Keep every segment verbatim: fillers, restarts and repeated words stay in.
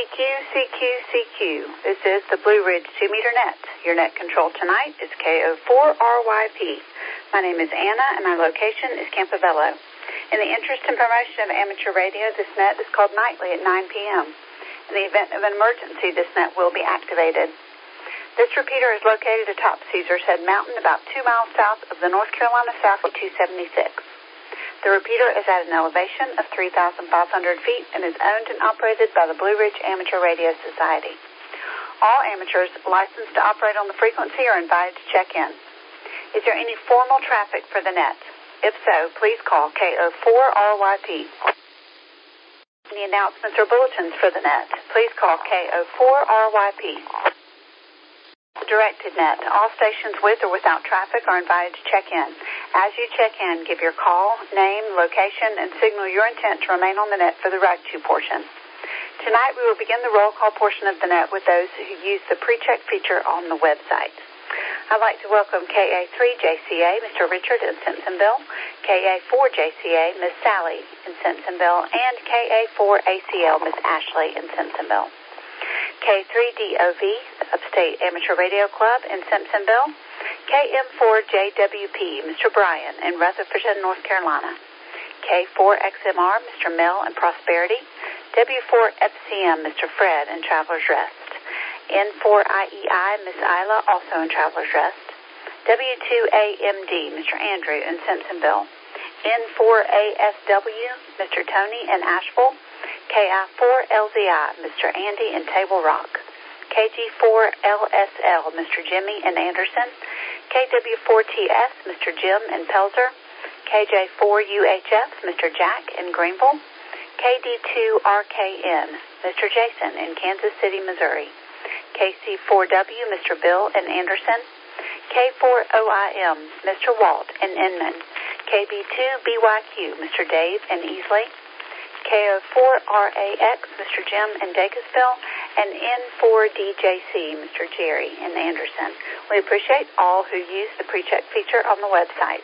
Q, C Q, C Q. This is the Blue Ridge two meter net. Your net control tonight is K O four R Y P. My name is Anna, and my location is Campobello. In the interest and promotion of amateur radio, this net is called nightly at nine p.m. In the event of an emergency, this net will be activated. This repeater is located atop Caesar's Head Mountain, about two miles south of the North Carolina Southway two seventy-six. The repeater is at an elevation of three thousand five hundred feet and is owned and operated by the Blue Ridge Amateur Radio Society. All amateurs licensed to operate on the frequency are invited to check in. Is there any formal traffic for the net? If so, please call K O four R Y P. Any announcements or bulletins for the net? Please call K O four R Y P. Directed net. All stations with or without traffic are invited to check in. As you check in, give your call, name, location, and signal your intent to remain on the net for the Rag two portion. Tonight we will begin the roll call portion of the net with those who use the pre-check feature on the website. I'd like to welcome K A three J C A, Mister Richard in Simpsonville, K A four J C A, Miss Sally in Simpsonville, and K A four A C L, Miss Ashley in Simpsonville. K three D O V, Upstate Amateur Radio Club in Simpsonville, K M four J W P, Mister Brian in Rutherford, North Carolina, K four X M R, Mister Mill in Prosperity, W four F C M, Mister Fred in Traveler's Rest, N four I E I, Miss Isla, also in Traveler's Rest, W two A M D, Mister Andrew in Simpsonville, N four A S W, Mister Tony in Asheville, K I four L Z I, Mister Andy in Table Rock, K G four L S L, Mister Jimmy in Anderson, K W four T S, Mister Jim in Pelzer, K J four U H F, Mister Jack in Greenville, K D two R K N, Mister Jason in Kansas City, Missouri, K C four W, Mister Bill in Anderson, K four O I M, Mister Walt in Inman, K B two B Y Q, Mister Dave in Easley, K O four R A X, Mister Jim in Dacusville, and N four D J C, Mister Jerry in Anderson. We appreciate all who use the pre-check feature on the website.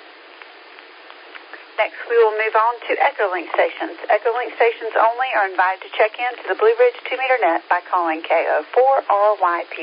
Next, we will move on to Echolink stations. Echolink stations only are invited to check in to the Blue Ridge two meter net by calling K O four R Y P.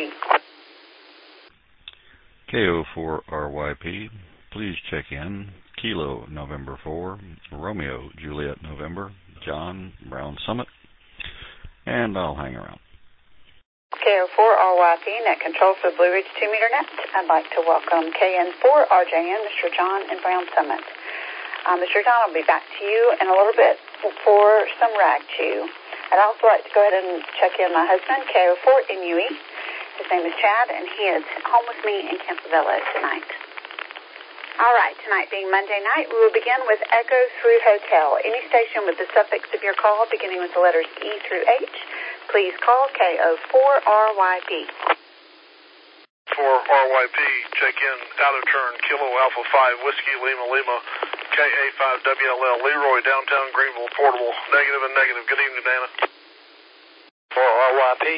K O four R Y P, please check in. Kilo November four, Romeo Juliet November, John Brown Summit, and I'll hang around. K O four R Y P, net control for Blue Ridge two meter net. I'd like to welcome K N four R J N, Mister John in Brown Summit. Uh, Mister John, I'll be back to you in a little bit for some rag chew. I'd also like to go ahead and check in my husband, K O four N U E. His name is Chad, and he is home with me in Campobello tonight. All right, tonight being Monday night, we will begin with Echo through Hotel. Any station with the suffix of your call beginning with the letters E through H, please call K O four R Y P. four R Y P, check in, out of turn, Kilo Alpha five, Whiskey Lima Lima, K A five W L L, Leroy, downtown Greenville, portable, negative and negative. Good evening, Dana. four R Y P.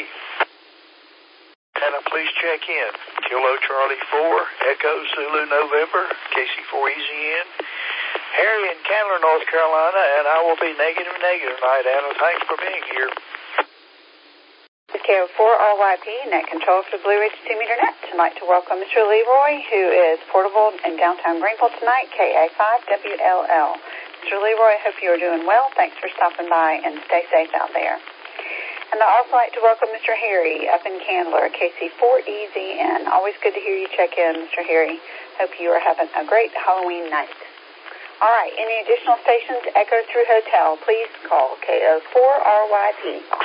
Dana, please check in. Kilo Charlie four, Echo Zulu November, K C four Easy in, Harry in Candler, North Carolina, and I will be negative negative tonight, Anna. Thanks for being here. K O four R Y P, net control for Blue Ridge two meter net. I'd like to welcome Mister Leroy, who is portable in downtown Greenville tonight, K A five W L L. Mister Leroy, I hope you are doing well. Thanks for stopping by, and stay safe out there. And I'd also like to welcome Mister Harry up in Candler, K C four E Z N. Always good to hear you check in, Mister Harry. Hope you are having a great Halloween night. All right, any additional stations, Echo through Hotel, please call K O four R Y P.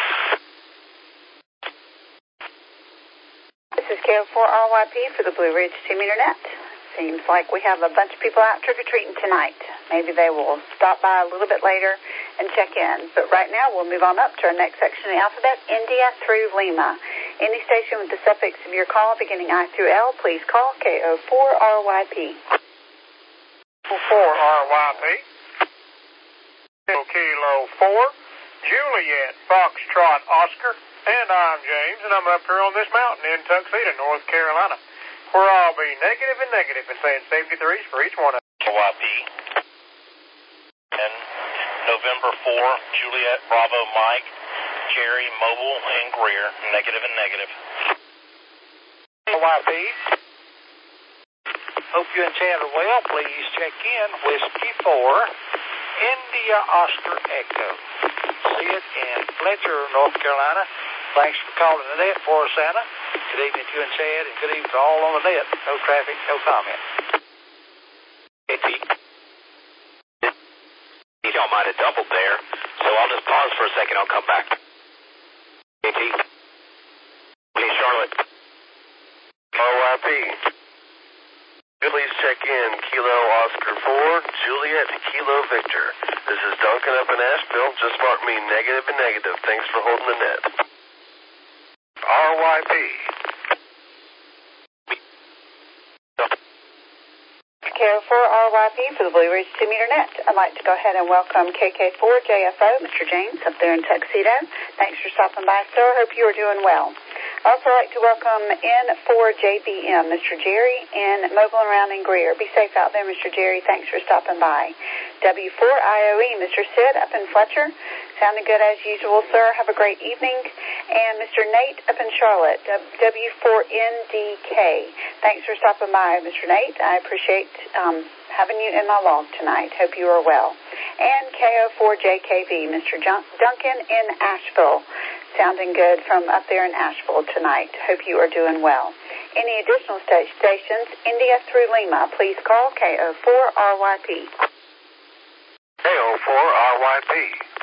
This is K O four R Y P for the Blue Ridge two meter net. Seems like we have a bunch of people out trick-or-treating tonight. Maybe they will stop by a little bit later and check in. But right now, we'll move on up to our next section of the alphabet, India through Lima. Any station with the suffix of your call beginning I through L, please call K O four R Y P. four R Y P. Kilo four, Juliet, Foxtrot, Oscar, and I'm James, and I'm up here on this mountain in Tuxedo, North Carolina, where I'll be negative and negative and saying safety threes for each one of them. Y P. And November four, Juliet, Bravo, Mike, Jerry, Mobile, and Greer, negative and negative. R Y P. Hope you and Chad are well. Please check in. Whiskey four, India Oscar Echo. See it in Fletcher, North Carolina. Thanks for calling the net for us, Santa. Good evening to you and Chad, and good evening to all on the net. No traffic, no comment. Hey, Pete. Y'all might have doubled there, so I'll just pause for a second. I'll come back. Hey, Pete. Hey, Charlotte. R Y P. Please check in Kilo Oscar four, Juliet Kilo Victor. This is Duncan up in Asheville. Just mark me negative and negative. Thanks for holding the net. R Y P. K O four R Y P for the Blue Ridge two meter net. I'd like to go ahead and welcome K K four J F O, Mister James, up there in Tuxedo. Thanks for stopping by, sir. Hope you are doing well. I'd also like to welcome N four J B M, Mister Jerry, in Mobile and Round in Greer. Be safe out there, Mister Jerry. Thanks for stopping by. W four I O E, Mister Sid, up in Fletcher. Sounding good as usual, sir. Have a great evening. And Mister Nate up in Charlotte, W four N D K. Thanks for stopping by, Mister Nate. I appreciate um, having you in my log tonight. Hope you are well. And K O four J K V, Mister Jun- Duncan in Asheville. Sounding good from up there in Asheville tonight. Hope you are doing well. Any additional st- stations, India through Lima, please call K O four R Y P. K O four R Y P.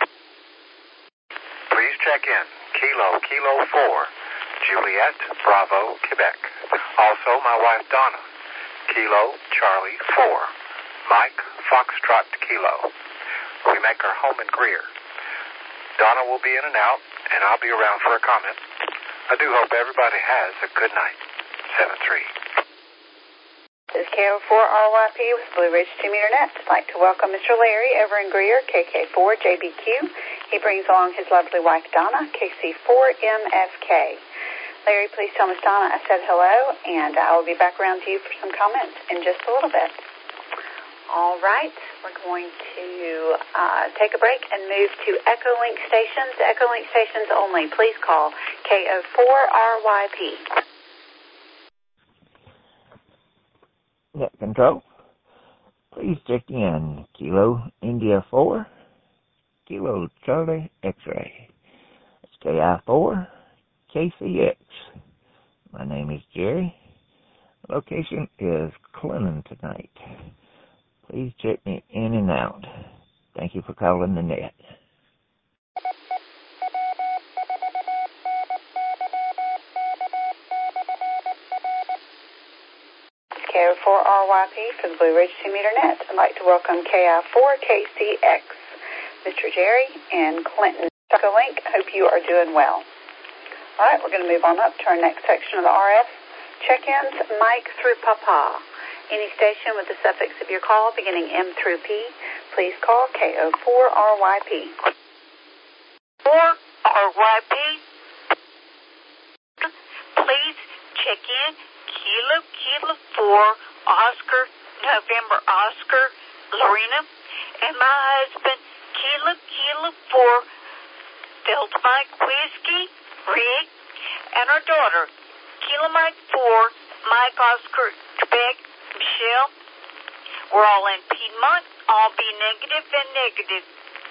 Please check in Kilo Kilo four, Juliet Bravo, Quebec. Also, my wife Donna, Kilo Charlie four, Mike Foxtrot Kilo. We make our home in Greer. Donna will be in and out, and I'll be around for a comment. I do hope everybody has a good night. seven three. This is K O four R Y P with Blue Ridge two meter net. I'd like to welcome Mister Larry over in Greer, K K four J B Q. He brings along his lovely wife Donna, K C four M F K. Larry, please tell Miss Donna I said hello, and I will be back around to you for some comments in just a little bit. All right, we're going to uh, take a break and move to Echolink stations. Echolink stations only. Please call K O four R Y P. Net control. Please check in Kilo India four, Kilo Charlie X-ray. It's K I four K C X. My name is Jerry. Location is Clinton tonight. Please check me in and out. Thank you for calling the net. K O four R Y P for the Blue Ridge two meter net. I'd like to welcome K I four K C X, Mister Jerry and Clinton. Link. Hope you are doing well. All right, we're going to move on up to our next section of the R F. Check-ins, Mike through Papa. Any station with the suffix of your call beginning M through P, please call K O four R Y P. four R Y P. Please check in Kilo Kilo four Oscar November Oscar Lorena and my husband Kilo Kilo four Delta Mike Whiskey Rick and our daughter Kilo Mike four Mike Oscar Quebec Michelle. We're all in Piedmont. All be negative and negative.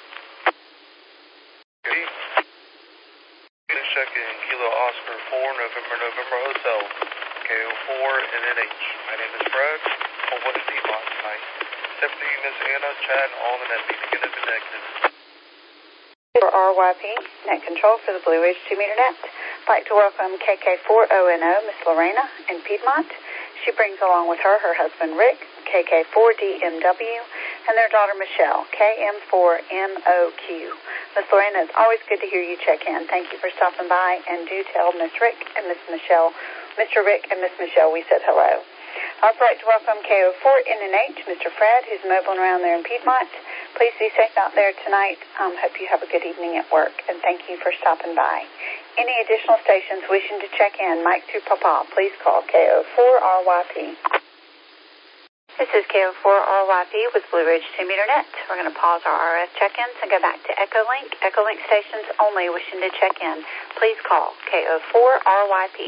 Check in Kilo Oscar four, November, November Hotel, K O four and N H. My name is Fred. On West Piedmont tonight. Deputy Miss Anna, Chad, and all the net be negative and negative. For R Y P, net control for the Blue Ridge two meter net. I'd like to welcome K K four O N O, Miss Lorena in Piedmont. She brings along with her her husband Rick, K K four D M W, and their daughter Michelle, K M four M O Q. Miss Lorena, it's always good to hear you check in. Thank you for stopping by, and do tell Miss Rick and Miss Michelle, Mister Rick and Miss Michelle, we said hello. I'd also like to welcome K O four N N H, Mister Fred, who's mobiling around there in Piedmont. Please be safe out there tonight. Um, hope you have a good evening at work, and thank you for stopping by. Any additional stations wishing to check in, Mike through Papa, please call K O four R Y P. K This is K O four R Y P with Blue Ridge two meter net. We're going to pause our R F check-ins and go back to Echolink. Echolink stations only wishing to check in. Please call K O four R Y P.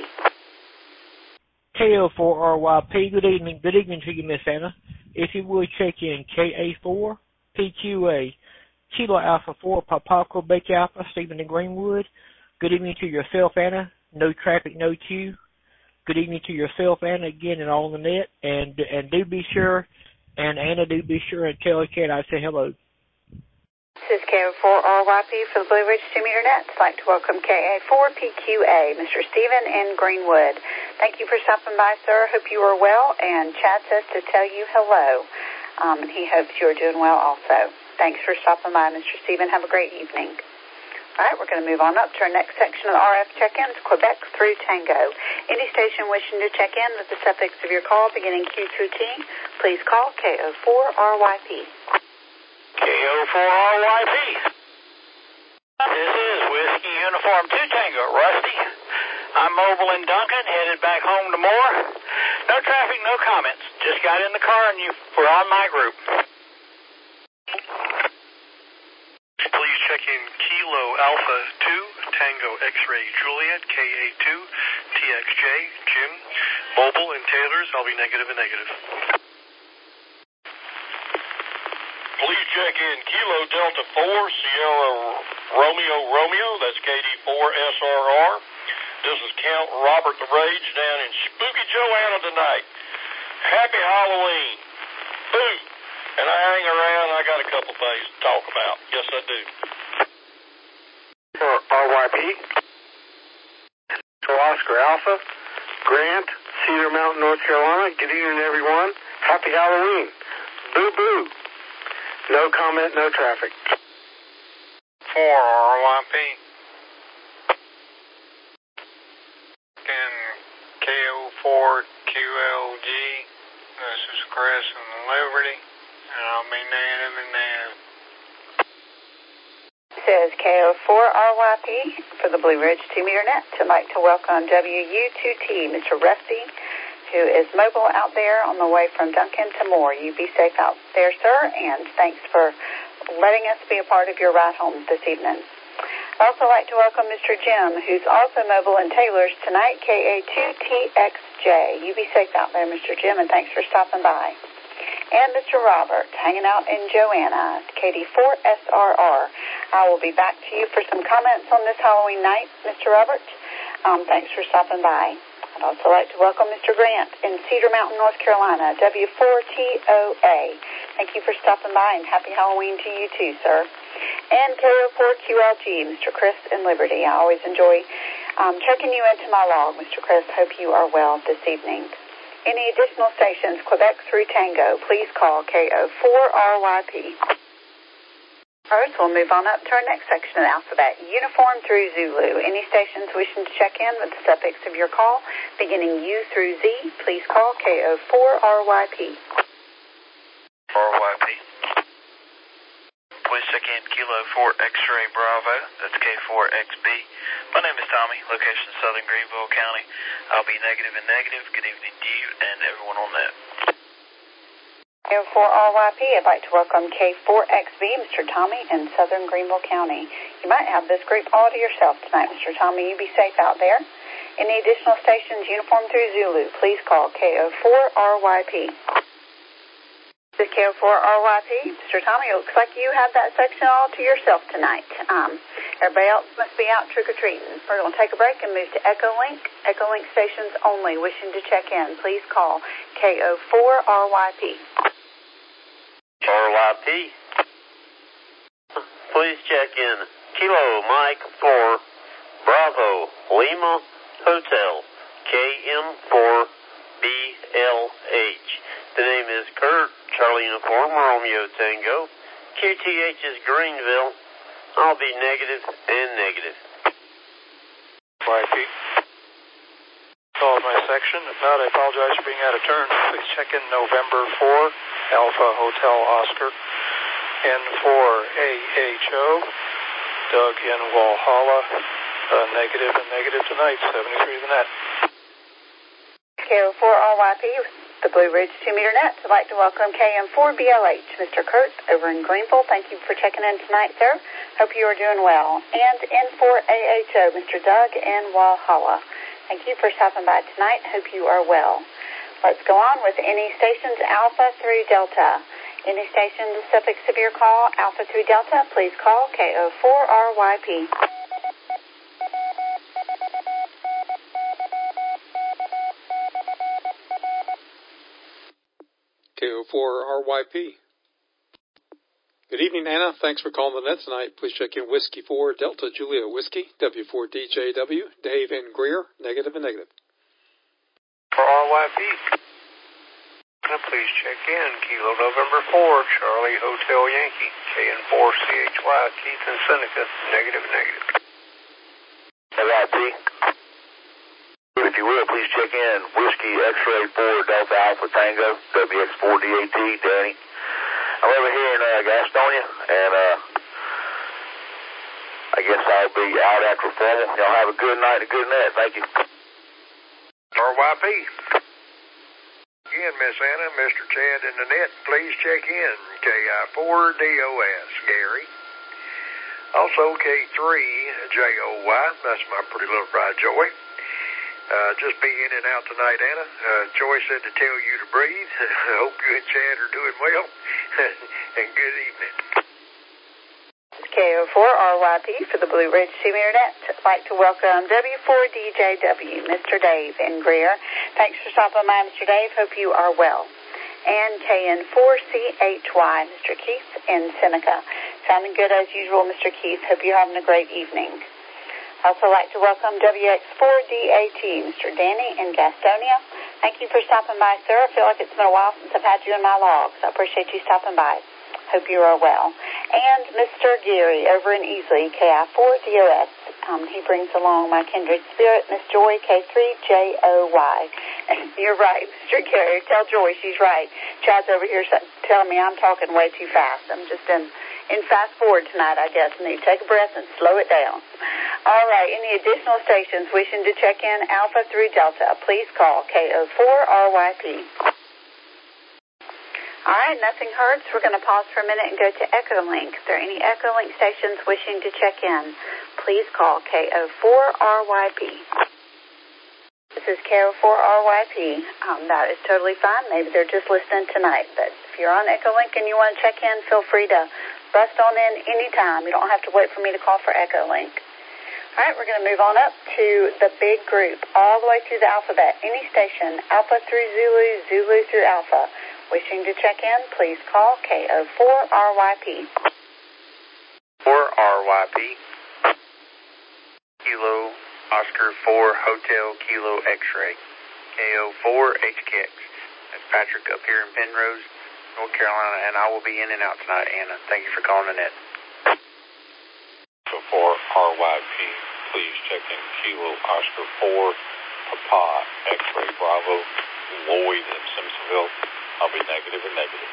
K O four R Y P, good evening. Good evening to you, Miss Anna. If you would check in K A four P Q A, Kilo Alpha four, Papa Quebec Alpha, Stephen in Greenwood. Good evening to yourself, Anna. No traffic, no queue. Good evening to yourself, Anna, again, and all on the net. And and do be sure, and Anna, do be sure and tell Kat I say hello. This is K O four R Y P for the Blue Ridge two meter net. I'd like to welcome K A four P Q A, Mister Stephen in Greenwood. Thank you for stopping by, sir. Hope you are well. And Chad says to tell you hello. Um, and he hopes you are doing well also. Thanks for stopping by, Mister Stephen. Have a great evening. All right, we're going to move on up to our next section of the R F check-ins, Quebec through Tango. Any station wishing to check in with the suffix of your call beginning Q through T, please call K O four R Y P. K O four R Y P. This is Whiskey Uniform two Tango, Rusty. I'm mobile in Duncan, headed back home to Moore. No traffic, no comments. Just got in the car and you were on my group. Please check in Kilo Alpha two, Tango X-Ray Juliet, K A two, T X J, Jim. Mobile and Taylor's, I'll be negative and negative. Please check in Kilo Delta four, Sierra Romeo Romeo, that's K D four S R R. This is Count Robert the Rage down in Spooky Joanna tonight. Happy Halloween. Boo. And I hang around, I got a couple things to talk about. Yes, I do. For R Y P. For Oscar Alpha, Grant, Cedar Mountain, North Carolina. Good evening, everyone. Happy Halloween. Boo boo. No comment, no traffic. For R Y P. And K O four Q L G. This is Chris from Liberty. And I'll be negative and negative. Says K O four R Y P for the Blue Ridge two meter net. I'd like to welcome W U two T, Mister Rusty, who is mobile out there on the way from Duncan to Moore. You be safe out there, sir, and thanks for letting us be a part of your ride home this evening. I'd also like to welcome Mister Jim, who's also mobile in Taylor's tonight, K A two T X J. You be safe out there, Mister Jim, and thanks for stopping by. And Mister Robert, hanging out in Joanna, K D four S R R. I will be back to you for some comments on this Halloween night, Mister Robert. Um, thanks for stopping by. I'd also like to welcome Mister Grant in Cedar Mountain, North Carolina, W four T O A. Thank you for stopping by, and happy Halloween to you too, sir. And K O four Q L G, Mister Chris in Liberty. I always enjoy um, checking you into my log, Mister Chris. Hope you are well this evening. Any additional stations, Quebec through Tango, please call K O four R Y P. All right, so we'll move on up to our next section of the alphabet, Uniform through Zulu. Any stations wishing to check in with the suffix of your call, beginning U through Z, please call K O four R Y P. R Y P. Please check in Kilo four X-Ray Bravo, that's K four X B. My name is Tommy, location Southern Greenville County. I'll be negative and negative. Good evening to you and everyone on that. K O four R Y P, I'd like to welcome K four X B, Mister Tommy in Southern Greenville County. You might have this group all to yourself tonight, Mister Tommy. You be safe out there. Any additional stations, Uniform through Zulu, please call K O four R Y P. This is K O four R Y P. Mister Tommy, it looks like you have that section all to yourself tonight. Um, everybody else must be out trick-or-treating. We're going to take a break and move to Echolink. Echolink stations only wishing to check in. Please call K O four R Y P. R Y P. Please check in Kilo Mike four Bravo Lima Hotel K M four B L H. The name is Kurt, Charlie Uniform, Romeo Tango. Q T H is Greenville. I'll be negative and negative. Y P. Called my section. If not, I apologize for being out of turn. Please check in November four, Alpha Hotel Oscar. N four A H O. Doug in Walhalla. Uh, negative and negative tonight, seventy-three the net. K O four R Y P, the Blue Ridge two-meter net. I'd like to welcome K M four B L H, Mister Kurt over in Greenville. Thank you for checking in tonight, sir. Hope you are doing well. And N four A H O, Mister Doug in Walhalla. Thank you for stopping by tonight. Hope you are well. Let's go on with any stations Alpha through Delta. Any station, the suffix of your call, Alpha through Delta, please call K O four R Y P. K O four R Y P. Good evening, Anna. Thanks for calling the net tonight. Please check in Whiskey four Delta Julia Whiskey, W four D J W, Dave and Greer, negative and negative. For R Y P, please check in Kilo November four, Charlie Hotel Yankee, K N four C H Y, Keith and Seneca, negative and negative. R Y P. If you will, please check in Whiskey X-Ray four Delta Alpha Tango, W X four D A T, Danny. I'm over here in uh, Gastonia, and uh, I guess I'll be out after formal. Y'all have a good night and a good night. Thank you. R Y P. Again, Miss Anna, Mister Chad in the net, please check in K I four D O S, Gary. Also K three J O Y, that's my pretty little bride, Joy. Uh, just be in and out tonight, Anna. Uh, Joy said to tell you to breathe. I hope you and Chad are doing well. And good evening. K O four R Y P for the Blue Ridge two-meter net. I'd like to welcome W four D J W, Mister Dave in Greer. Thanks for stopping by, Mister Dave. Hope you are well. And K N four C H Y, Mister Keith in Seneca. Sounding good as usual, Mister Keith. Hope you're having a great evening. I'd also like to welcome W X four D A T, Mister Danny in Gastonia. Thank you for stopping by, sir. I feel like it's been a while since I've had you in my logs. I appreciate you stopping by. Hope you are well. And Mister Gary over in Easley, K I four D O S. Um, he brings along my kindred spirit, Miss Joy, K three J O Y. You're right, Mister Gary. Tell Joy she's right. Chad's over here telling me I'm talking way too fast. I'm just in, in fast forward tonight, I guess. I need to take a breath and slow it down. All right, any additional stations wishing to check in Alpha through Delta, please call K O four R Y P. All right, nothing hurts. We're going to pause for a minute and go to Echolink. If there are any Echolink stations wishing to check in, please call K O four R Y P. This is K O four R Y P. Um, that is totally fine. Maybe they're just listening tonight. But if you're on Echolink and you want to check in, feel free to bust on in anytime. You don't have to wait for me to call for Echolink. All right, we're going to move on up to the big group, all the way through the alphabet. Any station, Alpha through Zulu, Zulu through Alpha. Wishing to check in, please call K O four R Y P. four R Y P. Kilo Oscar four Hotel Kilo X-Ray. K O four H K X. That's Patrick up here in Penrose, North Carolina, and I will be in and out tonight, Anna. Thank you for calling the net. For R Y P, please check in Kilo Oscar four Papa X-Ray Bravo Lloyd in Simpsonville. I'll be negative and negative.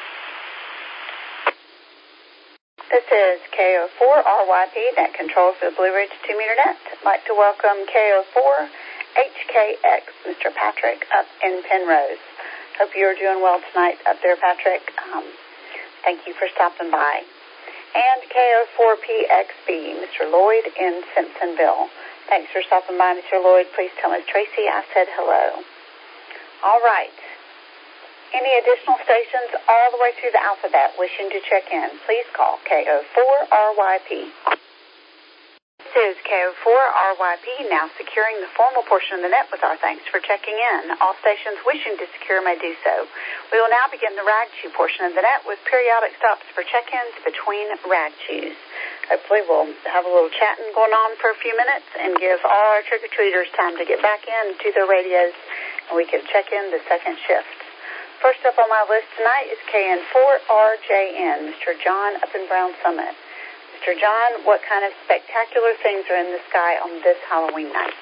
This is K O four R Y P, net control for the Blue Ridge two-meter net. I'd like to welcome K O four H K X, Mister Patrick, up in Penrose. Hope you're doing well tonight up there, Patrick. Um, thank you for stopping by. And K O four P X B, Mister Lloyd in Simpsonville. Thanks for stopping by, Mister Lloyd. Please tell Miss Tracy I said hello. All right. Any additional stations all the way through the alphabet wishing to check in, please call K O four R Y P. This is K O four R Y P, now securing the formal portion of the net with our thanks for checking in. All stations wishing to secure may do so. We will now begin the rag chew portion of the net with periodic stops for check-ins between rag chews. Hopefully we'll have a little chatting going on for a few minutes and give all our trick-or-treaters time to get back in to their radios, and we can check in the second shift. First up on my list tonight is K N four R J N, Mister John up in Brown Summit. Mister John, what kind of spectacular things are in the sky on this Halloween night?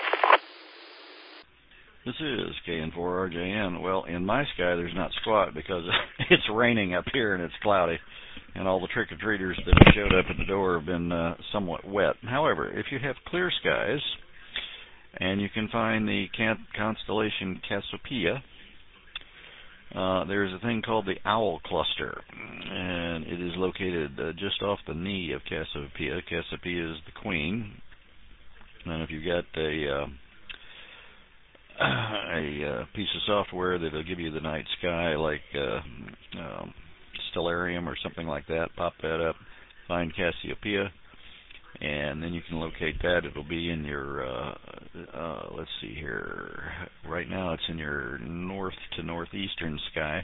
This is K N four R J N. Well, in my sky there's not squat because it's raining up here and it's cloudy, and all the trick-or-treaters that have showed up at the door have been uh, somewhat wet. However, if you have clear skies and you can find the constellation Cassiopeia, Uh, there's a thing called the Owl Cluster, and it is located uh, just off the knee of Cassiopeia. Cassiopeia is the queen, and if you've got a uh, a uh, piece of software that'll give you the night sky, like uh, um, Stellarium or something like that, pop that up, find Cassiopeia, and then you can locate that. It'll be in your, uh, uh, let's see here, right now it's in your north to northeastern sky.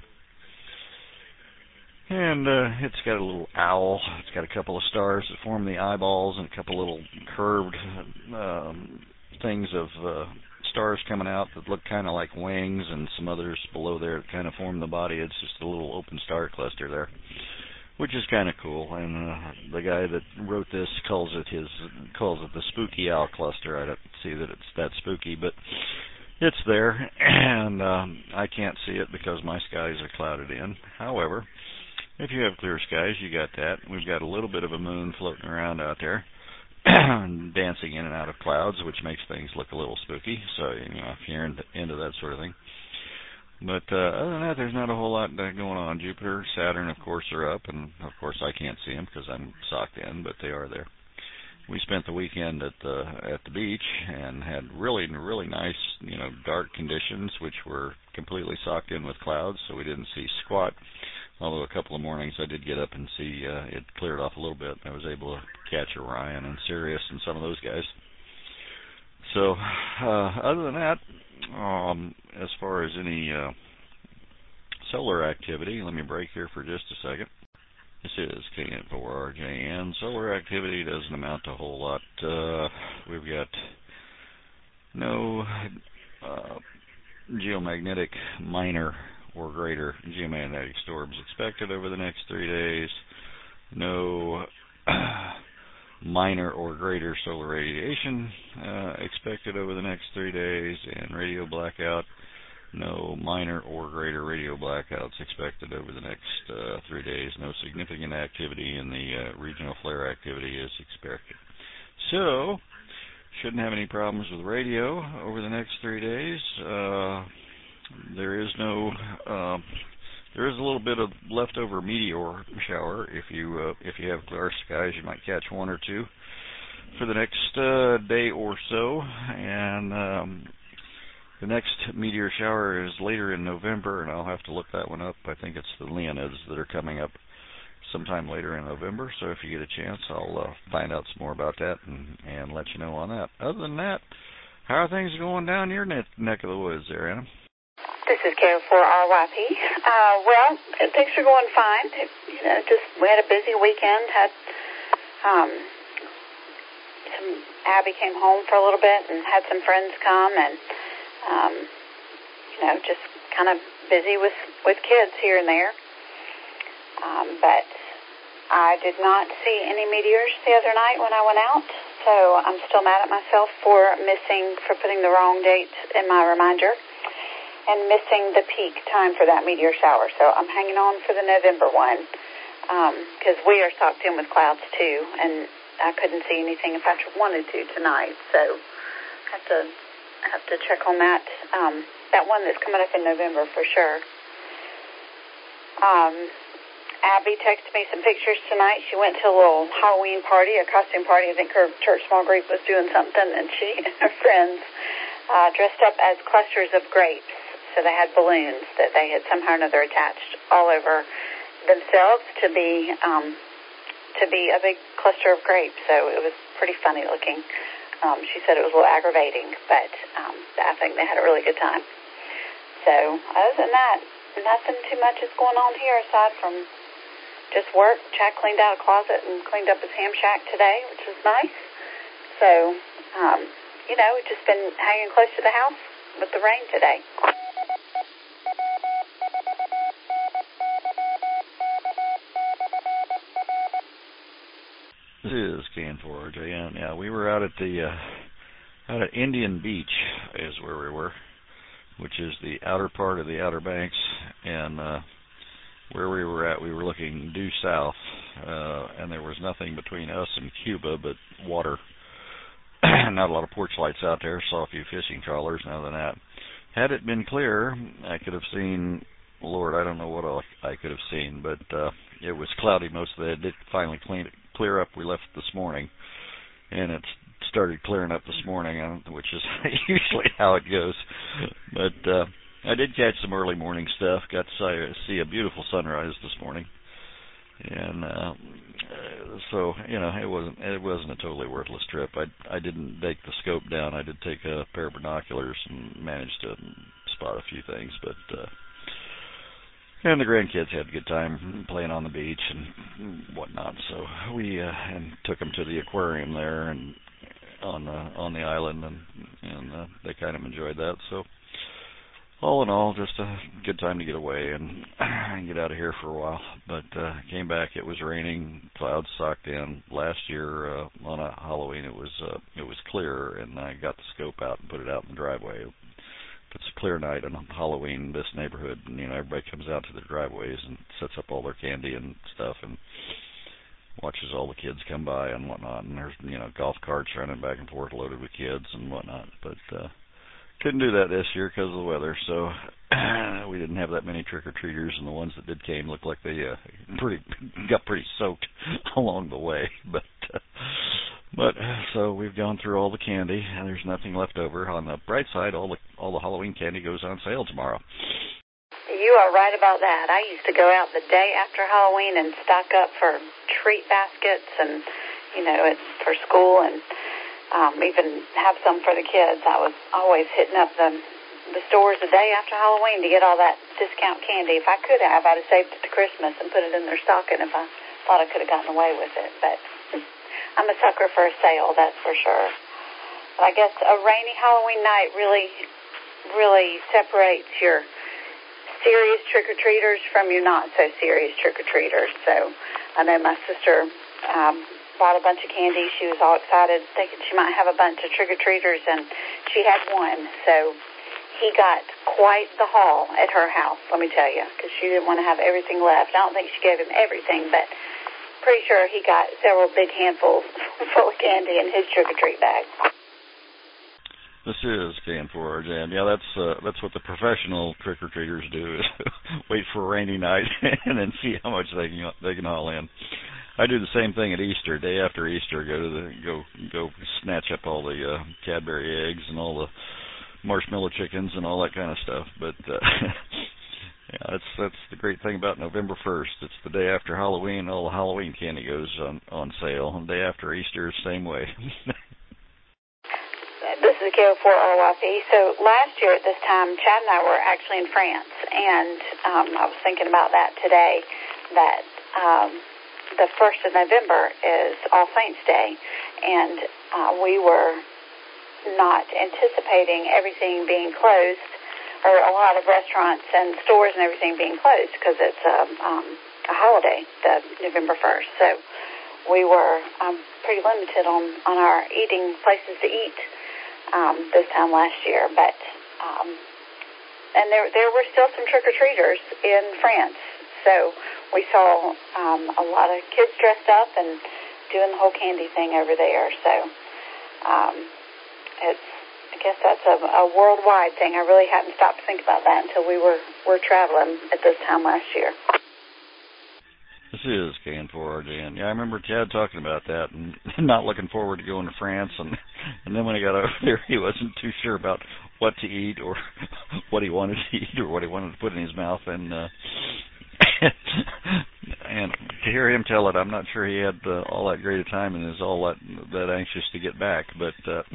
And uh, it's got a little owl. It's got a couple of stars that form the eyeballs and a couple little curved um, things of uh, stars coming out that look kind of like wings, and some others below there that kind of form the body. It's just a little open star cluster there, which is kind of cool. And uh, the guy that wrote this calls it his calls it the Spooky Owl Cluster. I don't see that it's that spooky, but it's there, and um, I can't see it because my skies are clouded in. However, if you have clear skies, you got that. We've got a little bit of a moon floating around out there, dancing in and out of clouds, which makes things look a little spooky. So, you know, if you're into, into that sort of thing. But uh, other than that, there's not a whole lot going on. Jupiter, Saturn, of course, are up, and of course I can't see them because I'm socked in, but they are there. We spent the weekend at the at the beach and had really, really nice, you know, dark conditions, which were completely socked in with clouds, so we didn't see squat. Although a couple of mornings I did get up and see uh, it cleared off a little bit. I was able to catch Orion and Sirius and some of those guys. So uh, other than that, um, as far as any uh, solar activity, let me break here for just a second. This is K N four R J N. Solar activity doesn't amount to a whole lot. Uh, we've got no uh, geomagnetic minor or greater geomagnetic storms expected over the next three days. No minor or greater solar radiation uh, expected over the next three days. And radio blackout, no minor or greater radio blackouts expected over the next uh, three days. No significant activity in the uh, regional flare activity is expected. So, shouldn't have any problems with radio over the next three days. Uh, There is no, uh, there is a little bit of leftover meteor shower. If you uh, if you have clear skies, you might catch one or two for the next uh, day or so. And um, the next meteor shower is later in November, and I'll have to look that one up. I think it's the Leonids that are coming up sometime later in November. So if you get a chance, I'll uh, find out some more about that and, and let you know on that. Other than that, how are things going down your neck, neck of the woods there, Anna? This is K O four R Y P. Uh, well, things are going fine. It, you know, just we had a busy weekend. Had um, some Abby came home for a little bit and had some friends come, and um, you know, just kind of busy with with kids here and there. Um, but I did not see any meteors the other night when I went out, so I'm still mad at myself for missing for putting the wrong date in my reminder. And missing the peak time for that meteor shower. So I'm hanging on for the November one because um, we are socked in with clouds too, and I couldn't see anything if I wanted to tonight. So I have to I have to check on that um, that one that's coming up in November for sure. Um, Abby texted me some pictures tonight. She went to a little Halloween party, a costume party. I think her church small group was doing something, and she and her friends uh, dressed up as clusters of grapes. So they had balloons that they had somehow or another attached all over themselves to be um, to be a big cluster of grapes. So it was pretty funny looking. Um, she said it was a little aggravating, but um, I think they had a really good time. So other than that, nothing too much is going on here aside from just work. Chad cleaned out a closet and cleaned up his ham shack today, which was nice. So, um, you know, we've just been hanging close to the house with the rain today. This is K N four R J N. Yeah, we were out at the uh, out at Indian Beach is where we were, which is the outer part of the Outer Banks, and uh, where we were at, we were looking due south, uh, and there was nothing between us and Cuba but water. Not a lot of porch lights out there. Saw a few fishing trawlers. Other than that, had it been clear, I could have seen Lord, I don't know what all I could have seen, but uh, it was cloudy most of the day. It did finally clean, clear up. We left this morning, and it started clearing up this morning, which is usually how it goes. But uh, I did catch some early morning stuff. Got to see a beautiful sunrise this morning, and uh, so you know it wasn't it wasn't a totally worthless trip. I I didn't take the scope down. I did take a pair of binoculars and managed to spot a few things, but. Uh, And the grandkids had a good time playing on the beach and whatnot. So we uh, and took them to the aquarium there and on the on the island, and and uh, they kind of enjoyed that. So all in all, just a good time to get away and, and get out of here for a while. But uh, came back. It was raining. Clouds socked in. Last year uh, on a Halloween, it was uh, it was clear, and I got the scope out and put it out in the driveway. It's a clear night on Halloween in this neighborhood, and you know everybody comes out to their driveways and sets up all their candy and stuff, and watches all the kids come by and whatnot. And there's you know golf carts running back and forth loaded with kids and whatnot. But uh, couldn't do that this year because of the weather, so we didn't have that many trick or treaters, and the ones that did came looked like they uh, pretty got pretty soaked along the way. But uh, But so we've gone through all the candy, and there's nothing left over. On the bright side, all the all the Halloween candy goes on sale tomorrow. You are right about that. I used to go out the day after Halloween and stock up for treat baskets, and you know, it's for school, and um, even have some for the kids. I was always hitting up the the stores the day after Halloween to get all that discount candy. If I could have, I'd have saved it to Christmas and put it in their stocking if I thought I could have gotten away with it, but. I'm a sucker for a sale, that's for sure. But I guess a rainy Halloween night really, really separates your serious trick-or-treaters from your not-so-serious trick-or-treaters. So I know my sister um, bought a bunch of candy. She was all excited, thinking she might have a bunch of trick-or-treaters, and she had one. So he got quite the haul at her house, let me tell you, because she didn't want to have everything left. I don't think she gave him everything, but... pretty sure he got several big handfuls full of candy in his trick-or-treat bag. This is K N four R J, and yeah, that's uh, that's what the professional trick-or-treaters do, is wait for a rainy night and then see how much they can they can haul in. I do the same thing at Easter. Day after Easter, go to the go go snatch up all the uh, Cadbury eggs and all the marshmallow chickens and all that kind of stuff. But uh, yeah, that's that's the great thing about November first. It's the day after Halloween. All the Halloween candy goes on on sale. And the day after Easter is the same way. This is K O four R Y P. So last year at this time, Chad and I were actually in France, and um, I was thinking about that today. That um, the first of November is All Saints Day, and uh, we were not anticipating everything being closed, or a lot of restaurants and stores and everything being closed because it's a, um, a holiday, the November first. So we were um, pretty limited on, on our eating places to eat um, this time last year. But um, and there there were still some trick-or-treaters in France. So we saw um, a lot of kids dressed up and doing the whole candy thing over there. So um, it's I guess that's a, a worldwide thing. I really hadn't stopped to think about that until we were, were traveling at this time last year. This is K N four R J N. Yeah, I remember Chad talking about that and not looking forward to going to France. And and then when he got over there, he wasn't too sure about what to eat or what he wanted to eat or what he wanted to put in his mouth. And uh, and to hear him tell it, I'm not sure he had uh, all that great a time and is all that that anxious to get back. But uh,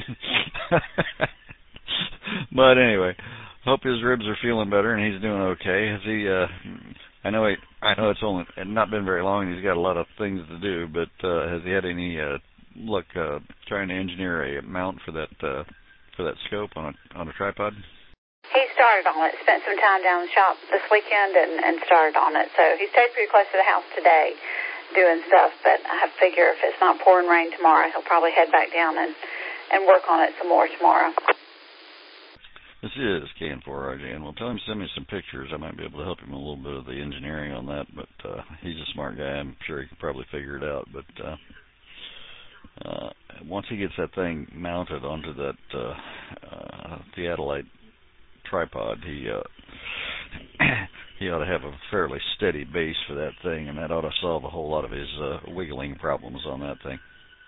but anyway, hope his ribs are feeling better and he's doing okay. Has he? Uh, I know he, I know it's only not been very long and he's got a lot of things to do. But uh, has he had any uh, luck uh, trying to engineer a mount for that uh, for that scope on a on a tripod? He started on it, spent some time down in the shop this weekend and, and started on it. So he stayed pretty close to the house today doing stuff, but I figure if it's not pouring rain tomorrow, he'll probably head back down and, and work on it some more tomorrow. This is K N four R J N. Well, tell him to send me some pictures. I might be able to help him a little bit of the engineering on that, but uh, he's a smart guy. I'm sure he can probably figure it out. But uh, uh, once he gets that thing mounted onto that uh, uh, theodolite tripod, he uh, he ought to have a fairly steady base for that thing, and that ought to solve a whole lot of his uh, wiggling problems on that thing.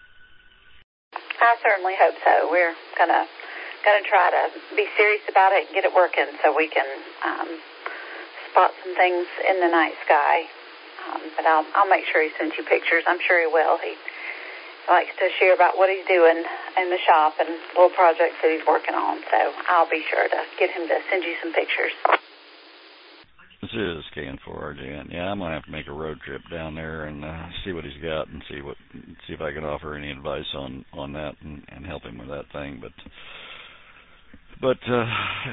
I certainly hope so. We're gonna gonna try to be serious about it and get it working so we can um, spot some things in the night sky. Um, but I'll I'll make sure he sends you pictures. I'm sure he will. He likes to share about what he's doing in the shop and little projects that he's working on. So I'll be sure to get him to send you some pictures. This is K N four R J N. Yeah, I'm gonna have to make a road trip down there and uh, see what he's got and see what see if I can offer any advice on on that and, and help him with that thing. But but uh,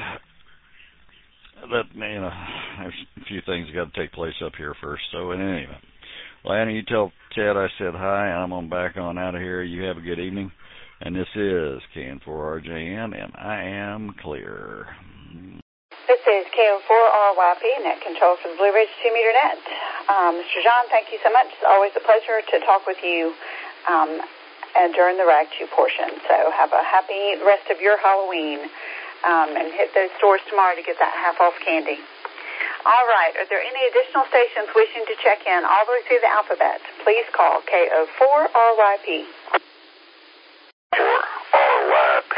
that you know, there's a few things that got to take place up here first. So in any event, well, Anna, you tell Ted I said hi. I'm on back on out of here. You have a good evening. And this is K N four R J N, and I am clear. This is K O four R Y P, net control for the Blue Ridge two meter net. Um, Mister John, thank you so much. It's always a pleasure to talk with you um, and during the Rag two portion. So have a happy rest of your Halloween um, and hit those stores tomorrow to get that half-off candy. All right. Are there any additional stations wishing to check in all the way through the alphabet? Please call K O four R Y P. four R Y P.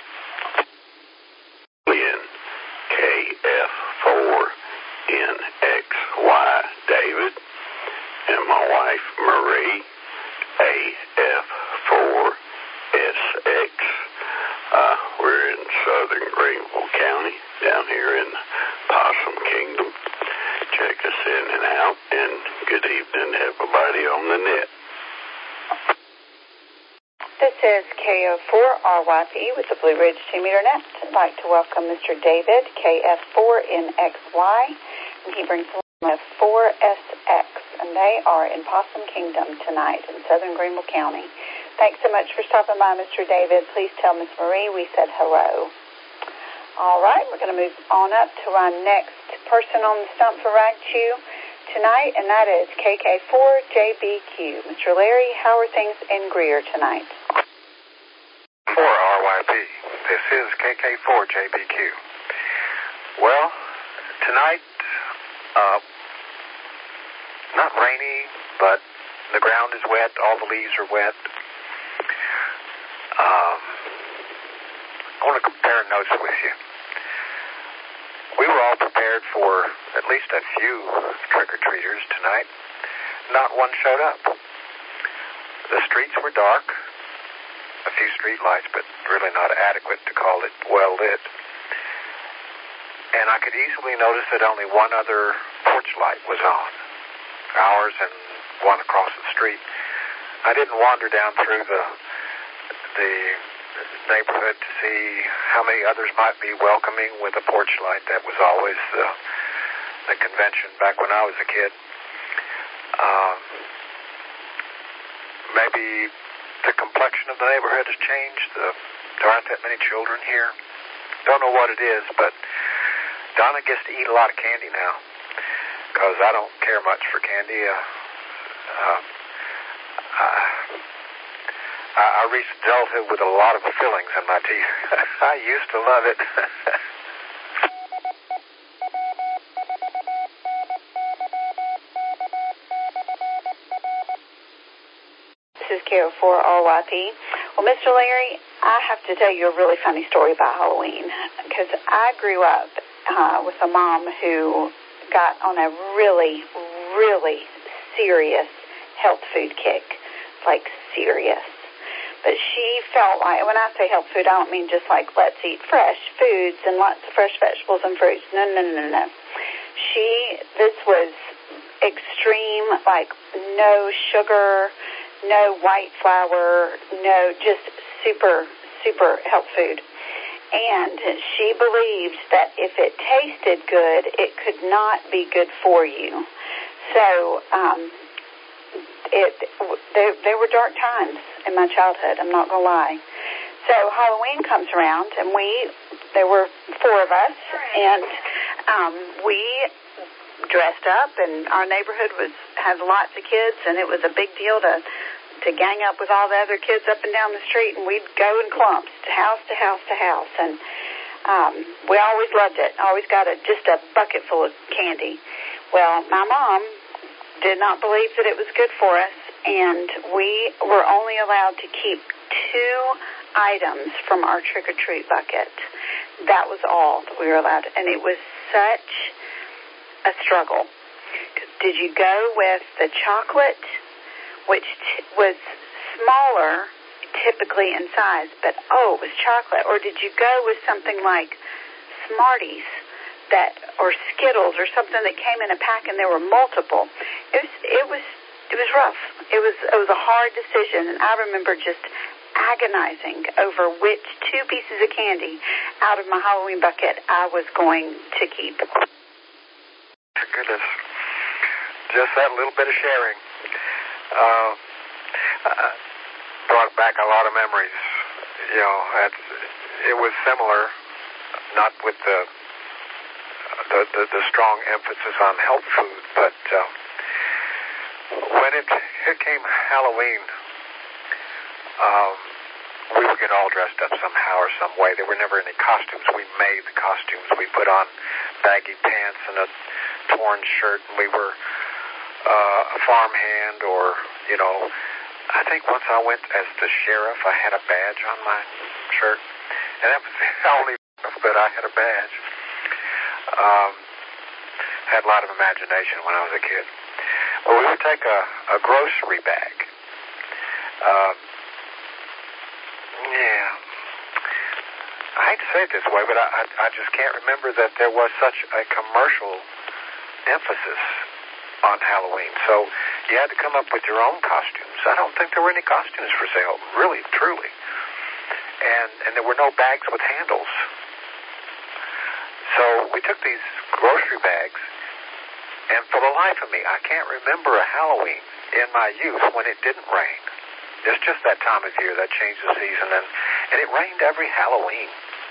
K F four N X Y David, and my wife Marie, A F four S X. Uh, we're in southern Greenville County, down here in Possum Kingdom. Check us in and out, and good evening to everybody on the net. This is K O four R Y P with the Blue Ridge two meter net. I'd like to welcome Mister David, K F four N X Y, and he brings along a four S X, and they are in Possum Kingdom tonight in southern Greenville County. Thanks so much for stopping by, Mister David. Please tell Miss Marie we said hello. All right, we're going to move on up to our next person on the stump for Rag two tonight, and that is K K four J B Q. Mister Larry, how are things in Greer tonight? four R Y P. This is K K four J B Q. Well, tonight, uh, not rainy, but the ground is wet, all the leaves are wet. Um, I want to compare notes with you. We were all prepared for at least a few trick-or-treaters tonight. Not one showed up. The streets were dark. A few street lights, but really not adequate to call it well lit. And I could easily notice that only one other porch light was on. Ours and one across the street. I didn't wander down through the the neighborhood to see how many others might be welcoming with a porch light. That was always the, the convention back when I was a kid. Um, maybe the complexion of the neighborhood has changed. The, there aren't that many children here. Don't know what it is, but Donna gets to eat a lot of candy now because I don't care much for candy. Uh, uh, I, I reached adulthood with a lot of fillings in my teeth. I used to love it. This is K O four R Y P. Well, Mister Larry, I have to tell you a really funny story about Halloween because I grew up uh, with a mom who got on a really, really serious health food kick, like serious. But she felt like, when I say health food, I don't mean just like let's eat fresh foods and lots of fresh vegetables and fruits. No, no, no, no. She, this was extreme, like no sugar, no white flour, no, just super, super health food. And she believed that if it tasted good, it could not be good for you. So, um, it, there, there were dark times in my childhood, I'm not going to lie. So Halloween comes around, and we, there were four of us, and um, we dressed up, and our neighborhood was had lots of kids, and it was a big deal to to gang up with all the other kids up and down the street, and we'd go in clumps, to house to house to house. And um, we always loved it. Always got a, just a bucket full of candy. Well, my mom did not believe that it was good for us, and we were only allowed to keep two items from our trick-or-treat bucket. That was all that we were allowed to, and it was such a struggle. Did you go with the chocolate, which t- was smaller typically in size, but oh, it was chocolate, or did you go with something like Smarties that, or Skittles, or something that came in a pack and there were multiple? It was, it was, it was rough. It was, it was a hard decision, and I remember just agonizing over which two pieces of candy out of my Halloween bucket I was going to keep. Goodness. Just that little bit of sharing uh, uh, brought back a lot of memories. You know, it's, it was similar, not with the the, the, the strong emphasis on health food, but uh, when it, it came Halloween, um, we would get all dressed up somehow or some way. There were never any costumes. We made the costumes. We put on baggy pants and a torn shirt, and we were uh, a farmhand, or, you know, I think once I went as the sheriff, I had a badge on my shirt, and that was the only that I had a badge. Um, had a lot of imagination when I was a kid. But we would take a, a grocery bag. Um, yeah. I hate to say it this way, but I, I, I just can't remember that there was such a commercial emphasis on Halloween. So you had to come up with your own costumes. I don't think there were any costumes for sale, really, truly. And and there were no bags with handles. So we took these grocery bags, and for the life of me, I can't remember a Halloween in my youth when it didn't rain. It's just that time of year, that change of season, and, and it rained every Halloween.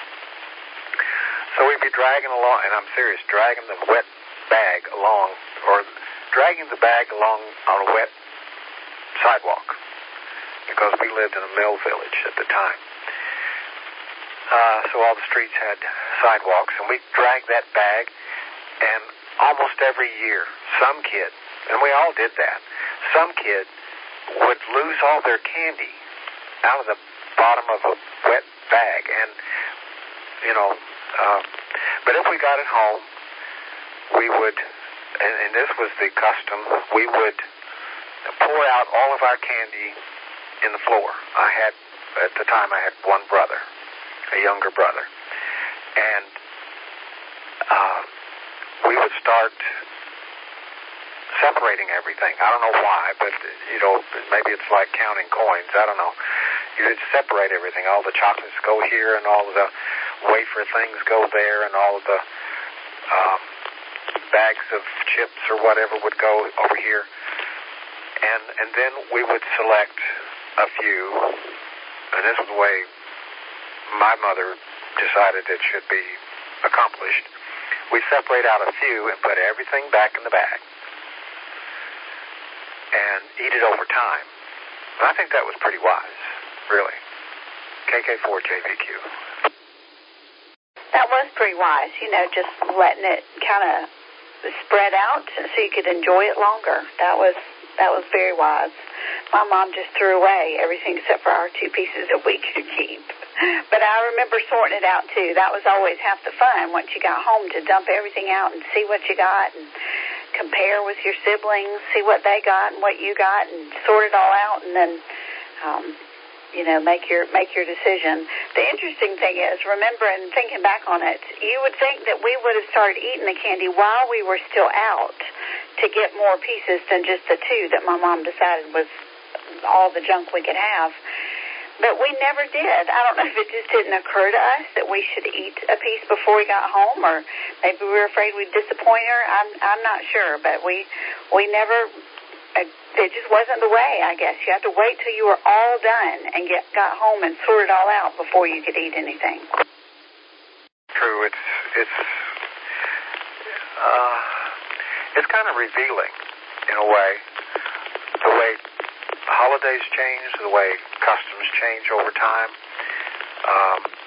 So we'd be dragging along, and I'm serious, dragging the wet bag along, or dragging the bag along on a wet sidewalk, because we lived in a mill village at the time. Uh, so all the streets had sidewalks, and we'd drag that bag, and almost every year, some kid, and we all did that, some kid would lose all their candy out of the bottom of a wet bag, and, you know, um, but if we got it home, we would, and, and this was the custom, we would pour out all of our candy in the floor. I had, at the time, I had one brother, a younger brother, and uh, we would start separating everything. I don't know why, but, you know, maybe it's like counting coins. I don't know. You would separate everything. All the chocolates go here, and all of the wafer things go there, and all of the um, bags of chips or whatever would go over here. And and then we would select a few, and this was the way my mother decided it should be accomplished. We separate out a few and put everything back in the bag and eat it over time. And I think that was pretty wise, really. K K four J V Q. That was pretty wise, you know, just letting it kind of spread out so you could enjoy it longer. That was that was very wise. My mom just threw away everything except for our two pieces that we could keep. But I remember sorting it out, too. That was always half the fun once you got home, to dump everything out and see what you got and compare with your siblings, see what they got and what you got, and sort it all out, and then, um, you know, make your make your decision. The interesting thing is, remember and thinking back on it, you would think that we would have started eating the candy while we were still out to get more pieces than just the two that my mom decided was all the junk we could have. But we never did. I don't know if it just didn't occur to us that we should eat a piece before we got home, or maybe we were afraid we'd disappoint her. I'm I'm not sure, but we we never. It just wasn't the way, I guess. You have to wait till you were all done and get got home and sort it all out before you could eat anything. True. It's it's uh, it's kind of revealing in a way, the way holidays change, the way customs change over time. Um,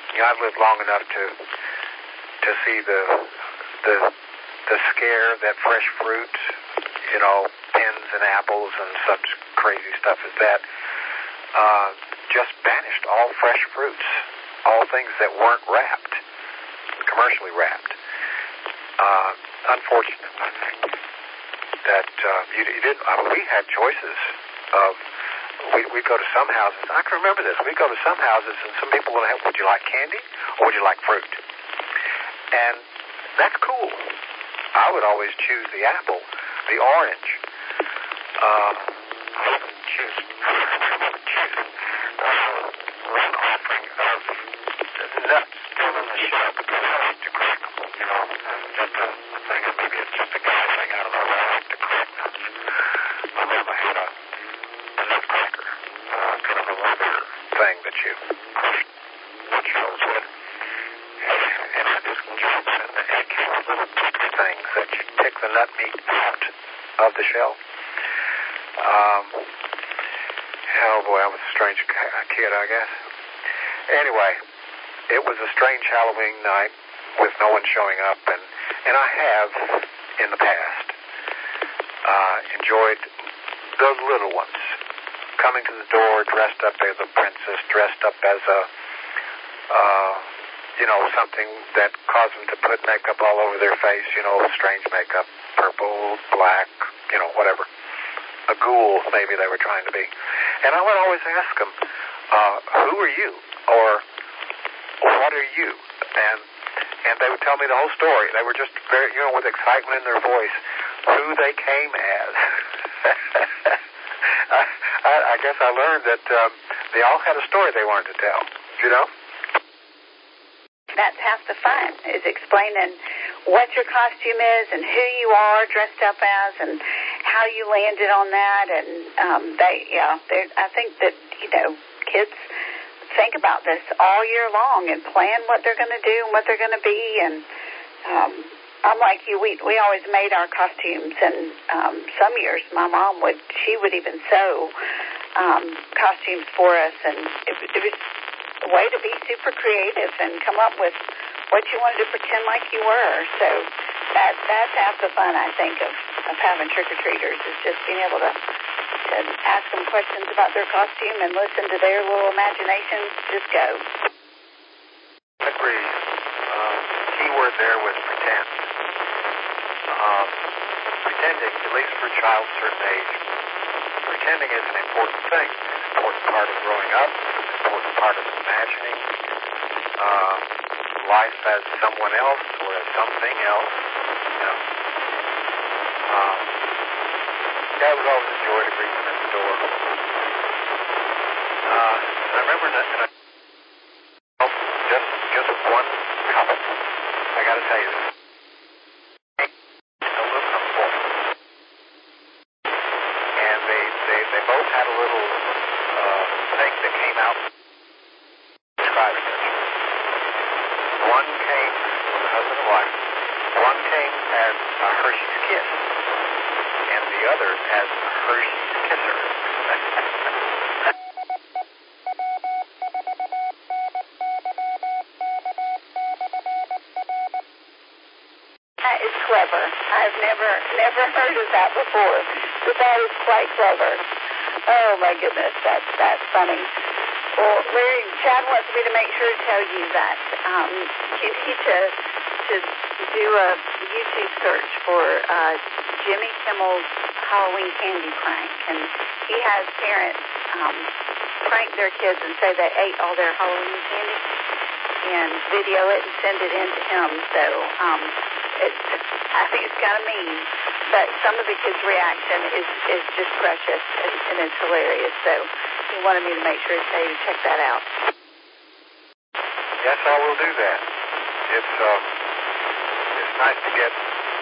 you know, I've lived long enough to to see the the the scare that fresh fruit, you know, pins and apples and such crazy stuff as that, uh, just banished all fresh fruits, all things that weren't wrapped, commercially wrapped. Uh, unfortunate, I think, that uh, you, you didn't. I mean, we had choices of. We we go to some houses. I can remember this. We go to some houses, and some people would have. Would you like candy, or would you like fruit? And that's cool. I would always choose the apple, the orange. Uh, I would choose. I would choose uh, an offering of nuts still in the shell because I like to crack them. You know, just a, a thing. Maybe it's just a guy thing. I don't know. I like to crack nuts. I never had a, a nutcracker. Uh, kind of a rubber thing that you crush nutshells with. And I just enjoyed that. The actual little things that you pick the nut meat out of the shell. Um, oh boy, I was a strange kid, I guess. Anyway, it was a strange Halloween night with no one showing up, and, and I have, in the past, uh, enjoyed the little ones coming to the door dressed up as a princess, dressed up as a, uh, you know, something that caused them to put makeup all over their face, you know, strange makeup, purple, black, you know, whatever. A ghoul, maybe they were trying to be. And I would always ask them, uh, who are you? Or, what are you? And and they would tell me the whole story. They were just very, you know, with excitement in their voice, who they came as. I, I, I guess I learned that um, they all had a story they wanted to tell, you know? That's half the fun, is explaining what your costume is and who you are dressed up as and how you landed on that. And um, they, yeah, I think that, you know, kids think about this all year long and plan what they're going to do and what they're going to be. And um, I'm like you, we we always made our costumes. And um, some years my mom would, she would even sew um, costumes for us. And it, it was a way to be super creative and come up with what you wanted to pretend like you were. So that that's half the fun, I think, of, of having trick-or-treaters, is just being able to, to ask them questions about their costume and listen to their little imaginations just go. Agree. Uh, key word there was pretend. Um, pretending, at least for a child of a certain age, pretending is an important thing. It's an important part of growing up. It's an important part of imagining uh, life as someone else or as something else. You know. Um, yeah, it was always a joy to greet them at the door. Uh, I remember that, and I, just just one couple. I got to tell you this. And they, they, they both had a little uh, thing that came out describing it. One came, the husband and wife, one came as a Hershey's Kiss, and the other as a Hershey's Kisser. That is clever. I've never never heard of that before, but that is quite clever. Oh my goodness, that's that's funny. Well, Larry, Chad wants me to make sure to tell you that um, you need to to do a YouTube search for uh, Jimmy Kimmel's Halloween candy prank, and he has parents um, prank their kids and say they ate all their Halloween candy, and video it and send it in to him. So um, it's, I think it's kind of mean, but some of the kids' reaction is is just precious and, and it's hilarious. So he wanted me to make sure to tell you to check that out. Yes, I will do that. It's uh, it's nice to get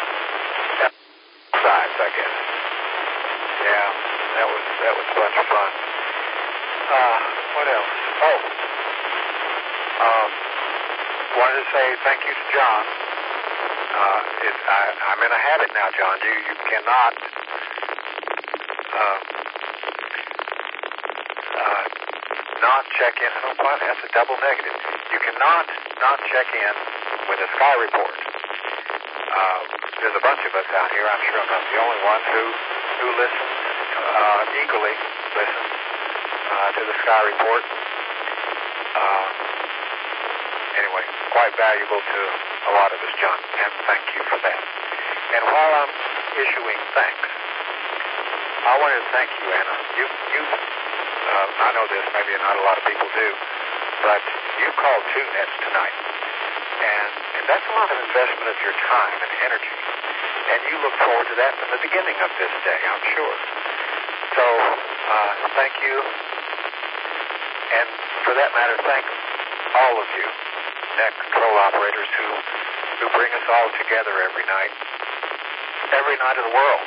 sides, I guess. Yeah, that was that was a bunch of fun. Uh, what else? Oh, um, wanted to say thank you to John. Uh, it, I, I'm in a habit now, John. You you cannot. Uh, uh, not check in. I don't find that's a double negative. You cannot not check in with a sky report. Uh, there's a bunch of us out here. I'm sure I'm not the only one who who listens, uh, eagerly listens uh, to the sky report. Uh, anyway, quite valuable to a lot of us, John, and thank you for that. And while I'm issuing thanks, I wanted to thank you, Anna. You, you, uh, I know this, maybe not a lot of people do, but you called two nets tonight, and, and that's a lot of investment of your time and energy, and you look forward to that from the beginning of this day, I'm sure. So, uh, thank you, and for that matter, thank all of you, net control operators who, who bring us all together every night, every night of the world.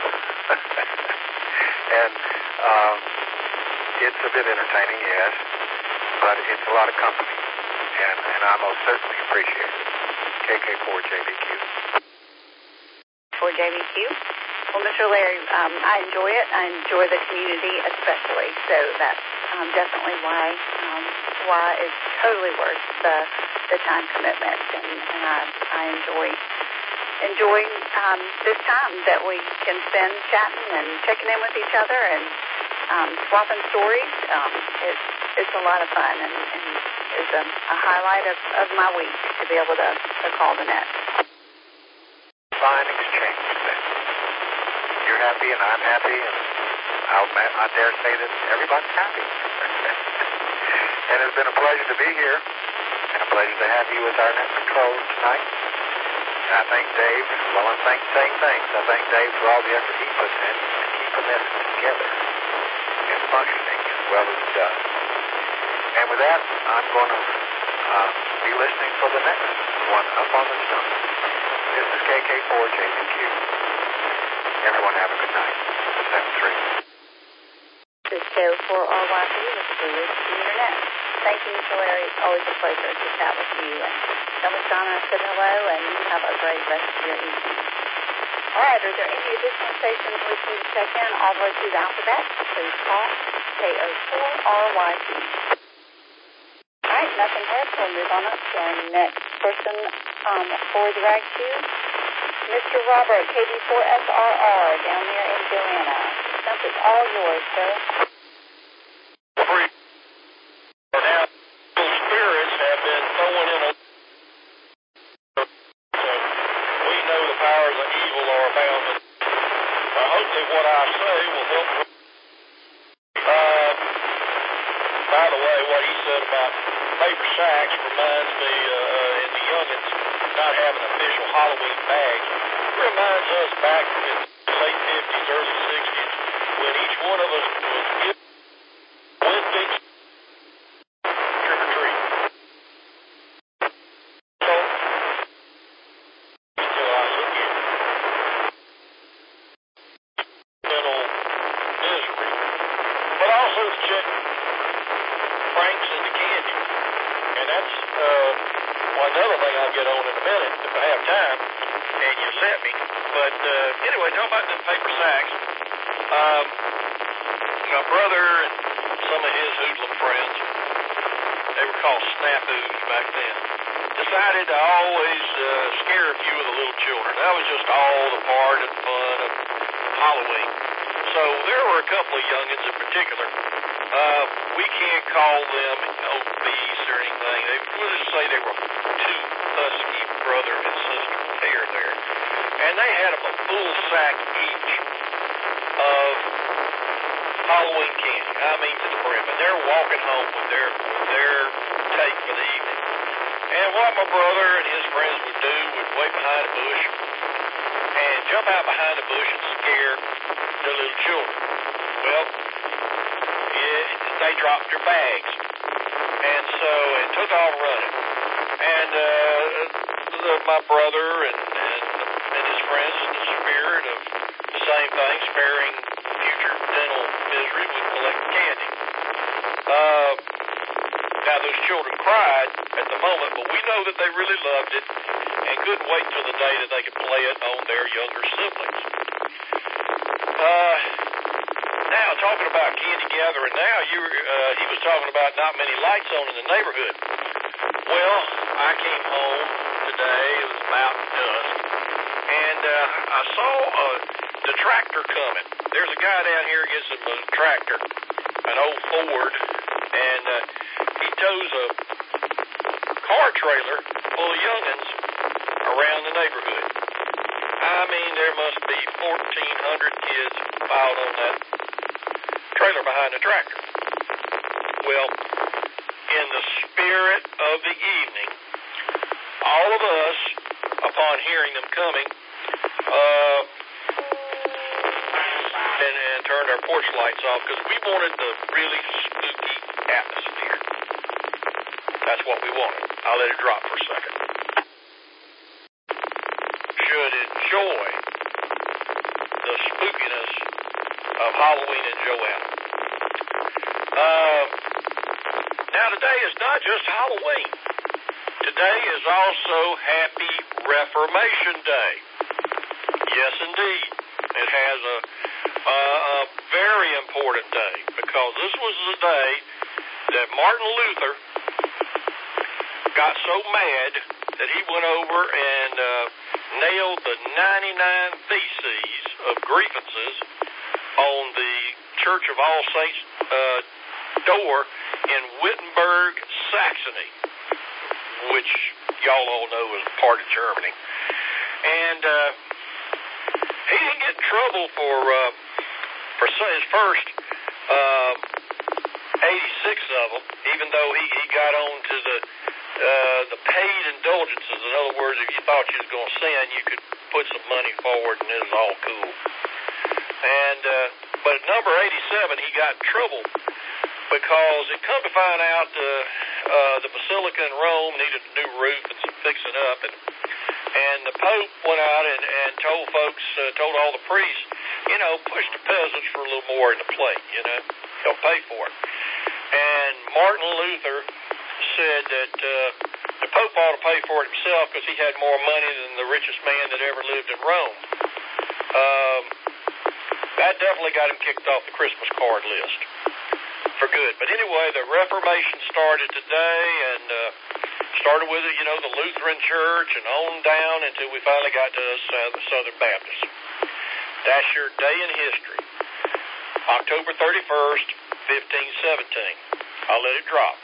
And um, it's a bit entertaining, yes, but it's a lot of company, and, and I most certainly appreciate it. K K four J B Q. For J B Q? Well, Mister Larry, um, I enjoy it. I enjoy the community especially, so that's um, definitely why um, why it's totally worth the the time commitment, and, and I, I enjoy enjoy um, this time that we can spend chatting and checking in with each other and um, swapping stories. Um, it's it's a lot of fun, and, and is a, a highlight of, of my week to be able to, to call the net. Fine exchange then. You're happy and I'm happy, and I'll, I dare say that everybody's happy. And it's been a pleasure to be here, and a pleasure to have you as our net controller tonight. And I thank Dave, well, I'm thank, saying thanks. I thank Dave for all the effort he puts in in keeping this together and functioning as well as it does. And with that, I'm going to uh, be listening for the next one up on the stump. This is K K four J B Q. Everyone have a good night. seven three. This is K O four R Y P with the Blue Ridge Internet. Thank you, Mister Larry. It's always a pleasure to chat with you. And tell Miss Donna I said hello, and you have a great rest of your evening. All right, are there any additional stations wishing to check in all the way through the alphabet? Please call K O four R Y P. All right, nothing else. We'll move on up to our next person um, for the rag queue. Mister Robert, K D four S R R, down there in Joanna. Stump is all yours, sir. Free. Now, the spirits have been throwing in a... So we know the powers of evil are abound. Uh, hopefully what I say will help. Uh, by the way, what he said about paper sacks reminds me, uh, in the youngins not having official Halloween bags, reminds us back in the late fifties, early sixties, when each one of us was given one big trick or treat. So, until I look at mental misery, but also to check pranks and the candy. And that's uh, well, another thing I'll get on in a minute if I have time, and you let me. But uh, anyway, talking about the paper sacks, um, my brother and some of his hoodlum friends, they were called snafus back then, decided to always uh, scare a few of the little children. That was just all the part and fun of Halloween. So there were a couple of youngins in particular. Uh, we can't call them obese or anything. They, we'll just say they were two husky brother and sister pair there. And they had them a full sack each of Halloween candy. I mean to the brim. And they're walking home with their, with their take for the evening. And what my brother and his friends would do would wait behind a bush and jump out behind the bush and scare the little children. Well, it, they dropped their bags, and so and took off running. And uh, the, my brother and, and and his friends, in the spirit of the same thing, sparing future dental misery, would collect candy. Uh, now those children cried at the moment, but we know that they really loved it and couldn't wait till the day that they could play it on their younger siblings. Uh, now, talking about candy gathering and now you uh, he was talking about not many lights on in the neighborhood. Well, I came home today. It was about dusk, and uh, I saw uh, the tractor coming. There's a guy down here gets a tractor, an old Ford, and uh, he tows a car trailer full of young'uns around the neighborhood. I mean, there must be fourteen hundred kids piled on that trailer behind the tractor. Well, in the spirit of the evening, all of us, upon hearing them coming, uh, and, and turned our porch lights off because we wanted the really spooky atmosphere. That's what we wanted. I'll let it drop for a second. Should enjoy the spookiness of Halloween in Joanna. Uh, now today is not just Halloween. Today is also Happy Reformation Day. Yes, indeed. It has a, a, a very important day because this was the day that Martin Luther got so mad that he went over and uh, nailed the ninety-nine theses of grievances on the Church of All Saints uh, door in Wittenberg, Saxony, which y'all all know is part of Germany. And uh, he didn't get in trouble for uh, for his first uh, eighty-six of them, even though he, he got on to the uh, the paid indulgences. In other words, if you thought you was going to sin, you could put some money forward and it was all cool. And uh, but at number eighty-seven, he got in trouble because it come to find out uh, uh, the Basilica in Rome needed a new roof and some fixing up, and and the Pope went out and, and told folks, uh, told all the priests, you know, push the peasants for a little more in the plate, you know, they'll pay for it. And Martin Luther said that uh, the Pope ought to pay for it himself because he had more money than the richest man that ever lived in Rome. Um, that definitely got him kicked off the Christmas card list for good. But anyway, the Reformation started today and uh, started with, you know, the Lutheran Church and on down until we finally got to us, uh, the Southern Baptists. That's your day in history. October thirty-first, fifteen seventeen. I'll let it drop.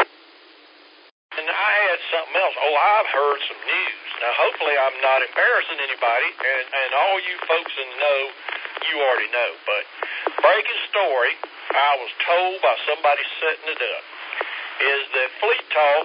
And I had something else. Oh, I've heard some news. Now, hopefully I'm not embarrassing anybody, and, and all you folks in the know, you already know. But breaking story, I was told by somebody setting it up, is that Fleet Talk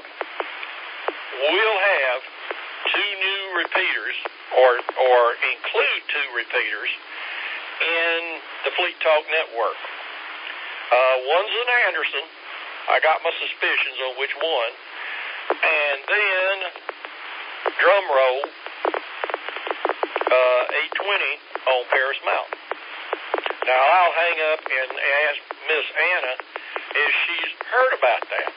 will have two new repeaters, or or include two repeaters in the Fleet Talk network. Uh, one's an Anderson. I got my suspicions on which one. And then, drum roll, uh, eight twenty on Paris Mountain. Now, I'll hang up and ask Miss Anna if she's heard about that.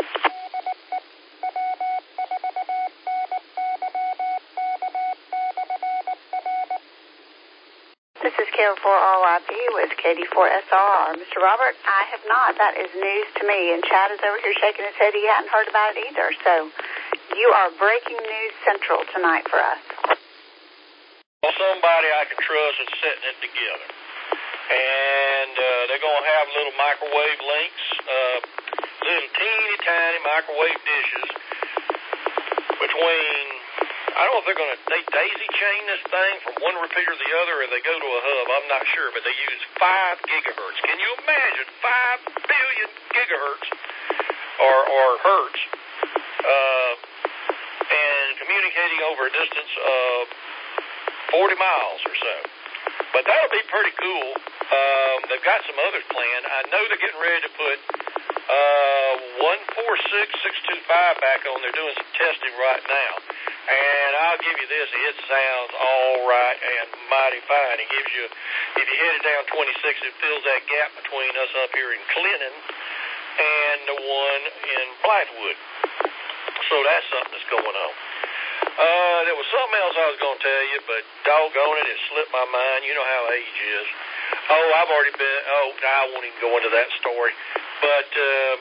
This is K O four R Y P with K D four S R R. Mister Robert, I have not. That is news to me. And Chad is over here shaking his head. He hadn't heard about it either. So you are breaking news central tonight for us. Well, somebody I can trust is setting it together. And uh, they're going to have little microwave links, uh, little teeny tiny microwave dishes between, I don't know if they're going to, they daisy chain this thing from one repeater to the other or they go to a hub, I'm not sure, but they use five gigahertz. Can you imagine five billion gigahertz or, or hertz uh, and communicating over a distance of forty miles or so? But that'll be pretty cool. Um, they've got some others planned. I know they're getting ready to put uh, one four six six two five back on. They're doing some testing right now. And I'll give you this, it sounds all right and mighty fine. It gives you, if you head it down twenty-six, it fills that gap between us up here in Clinton and the one in Blythewood. So that's something that's going on. Uh, there was something else I was going to tell you, but doggone it, it slipped my mind. You know how age is. Oh, I've already been, oh, I won't even go into that story. But, um,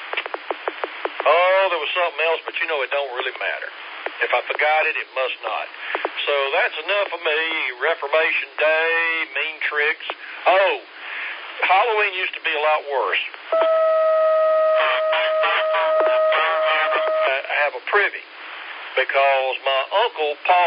oh, there was something else, but you know, it don't really matter. If I forgot it, it must not. So that's enough of me. Reformation Day, mean tricks. Oh, Halloween used to be a lot worse. I have a privy because my uncle Paul